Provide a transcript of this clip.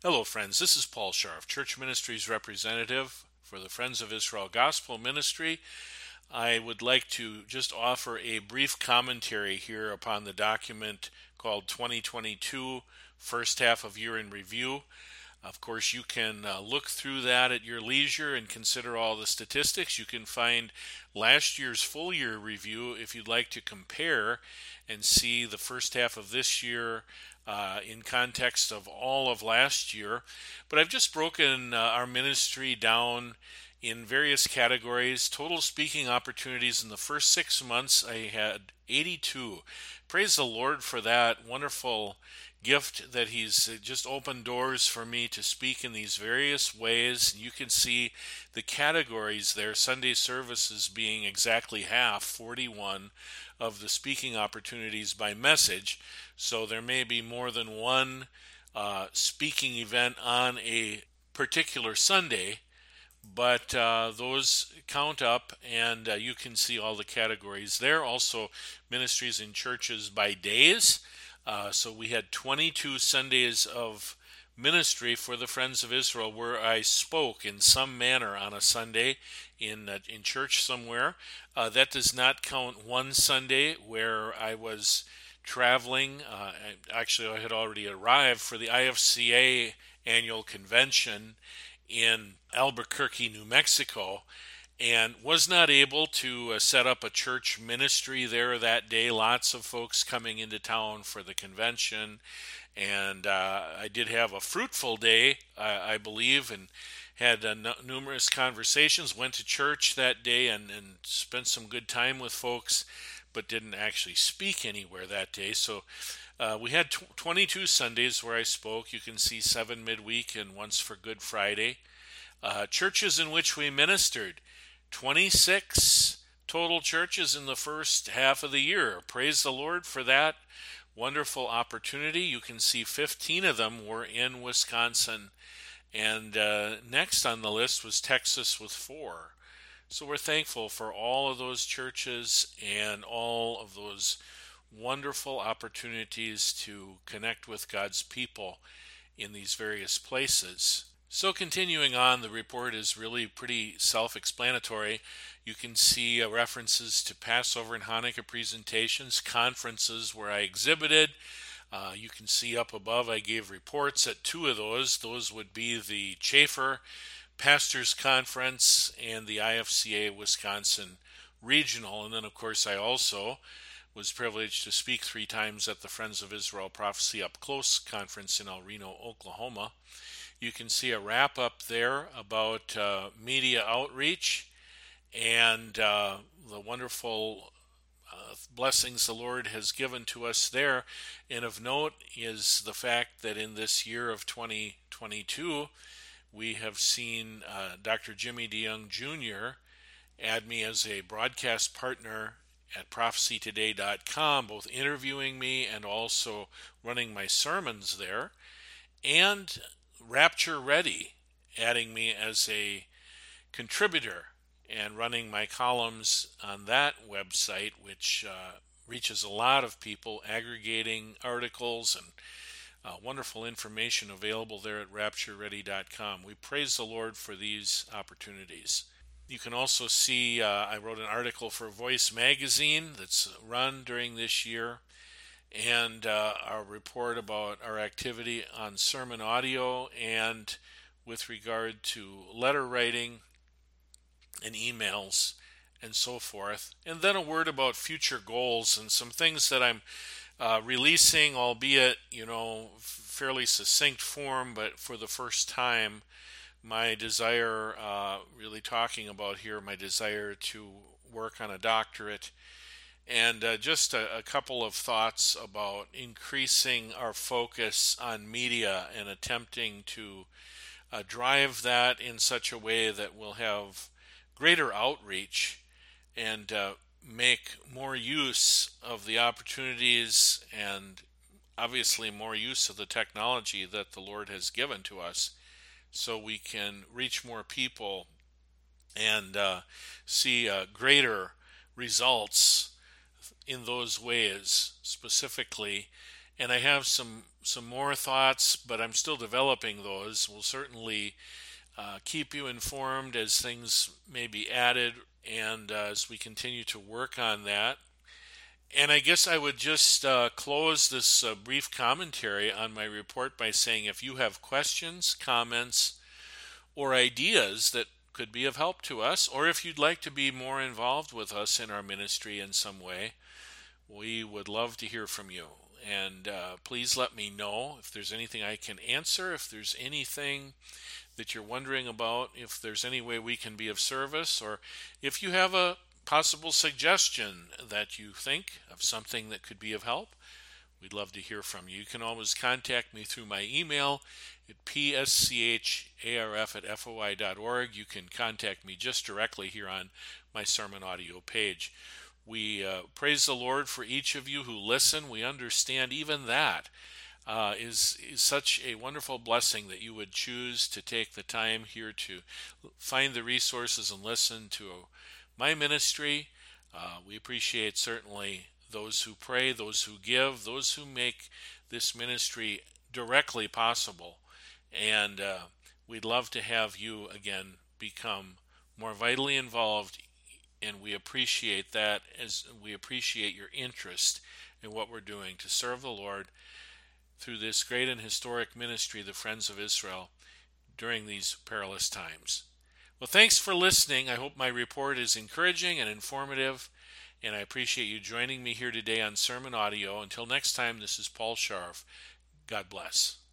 Hello, friends. This is Paul Scharf, Church Ministries representative for the Friends of Israel Gospel Ministry. I would like to just offer a brief commentary here upon the document called 2022 First Half of Year in Review. Of course, you can look through that at your leisure and consider all the statistics. You can find last year's full year review if you'd like to compare and see the first half of this year in context of all of last year. But I've just broken our ministry down in various categories. Total speaking opportunities in the first 6 months, I had 82. Praise the Lord for that wonderful gift that He's just opened doors for me to speak in these various ways. You can see the categories there, Sunday services being exactly half, 41 of the speaking opportunities by message. So there may be more than one speaking event on a particular Sunday, but those count up, and you can see all the categories there. Also, ministries in churches by days. So we had 22 Sundays of ministry for the Friends of Israel where I spoke in some manner on a Sunday in church somewhere. That does not count one Sunday where I was traveling. I had already arrived for the IFCA annual convention in Albuquerque, New Mexico, and was not able to set up a church ministry there that day. Lots of folks coming into town for the convention, and I did have a fruitful day, I believe, and had numerous conversations. Went to church that day and spent some good time with folks, but didn't actually speak anywhere that day. So we had 22 Sundays where I spoke. You can see 7 midweek and once for Good Friday. Churches in which we ministered, 26 total churches in the first half of the year. Praise the Lord for that wonderful opportunity. You can see 15 of them were in Wisconsin. And next on the list was Texas with 4. So we're thankful for all of those churches and all of those wonderful opportunities to connect with God's people in these various places. So continuing on, the report is really pretty self-explanatory. You can see references to Passover and Hanukkah presentations, conferences where I exhibited. You can see up above I gave reports at 2 of those. Those would be the Chafer Pastors Conference and the IFCA Wisconsin Regional. And then, of course, I also was privileged to speak 3 times at the Friends of Israel Prophecy Up Close Conference in El Reno, Oklahoma. You can see a wrap-up there about media outreach and the wonderful blessings the Lord has given to us there. And of note is the fact that in this year of 2022, we have seen Dr. Jimmy DeYoung Jr. add me as a broadcast partner at prophecytoday.com, both interviewing me and also running my sermons there. And Rapture Ready, adding me as a contributor and running my columns on that website, which reaches a lot of people, aggregating articles and wonderful information available there at raptureready.com. We praise the Lord for these opportunities. You can also see I wrote an article for Voice Magazine that's run during this year, and our report about our activity on sermon audio and with regard to letter writing and emails and so forth. And then a word about future goals and some things that I'm releasing, albeit, fairly succinct form, but for the first time, my desire, really talking about here, my desire to work on a doctorate. And just a couple of thoughts about increasing our focus on media and attempting to drive that in such a way that we'll have greater outreach and make more use of the opportunities and obviously more use of the technology that the Lord has given to us so we can reach more people and see greater results in those ways specifically and I have some more thoughts, but I'm still developing those. We'll certainly keep you informed as things may be added and as we continue to work on that. And I guess I would just close this brief commentary on my report by saying if you have questions, comments, or ideas that could be of help to us, or if you'd like to be more involved with us in our ministry in some way, we would love to hear from you. And please let me know if there's anything I can answer, if there's anything that you're wondering about, if there's any way we can be of service, or if you have a possible suggestion that you think of something that could be of help. We'd love to hear from you. You can always contact me through my email at pscharf@foi.org. You can contact me just directly here on my sermon audio page. We praise the Lord for each of you who listen. We understand even that is such a wonderful blessing that you would choose to take the time here to find the resources and listen to my ministry. We appreciate certainly those who pray, those who give, those who make this ministry directly possible. And we'd love to have you again become more vitally involved, and we appreciate that, as we appreciate your interest in what we're doing to serve the Lord through this great and historic ministry, the Friends of Israel, during these perilous times. Well, thanks for listening. I hope my report is encouraging and informative, and I appreciate you joining me here today on Sermon Audio. Until next time, this is Paul Scharf. God bless.